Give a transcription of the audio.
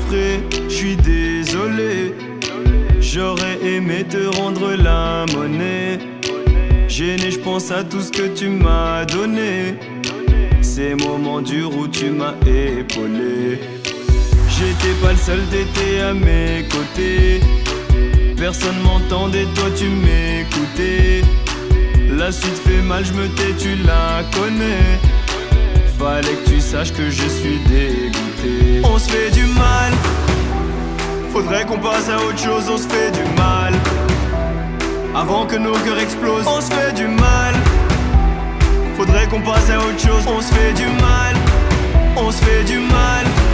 exprès, je suis désolé. J'aurais aimé te rendre la monnaie. Gêné, je pense à tout ce que tu m'as donné. Ces moments durs où tu m'as épaulé. J'étais pas le seul, t'étais à mes côtés. Personne m'entendait, toi tu m'écoutais. La suite fait mal, je me tais, tu la connais. Fallait que tu saches que je suis dégoûté. On se fait du mal. Faudrait qu'on passe à autre chose, on se fait du mal. Avant que nos cœurs explosent, on se fait du mal. Faudrait qu'on passe à autre chose, on se fait du mal. On se fait du mal.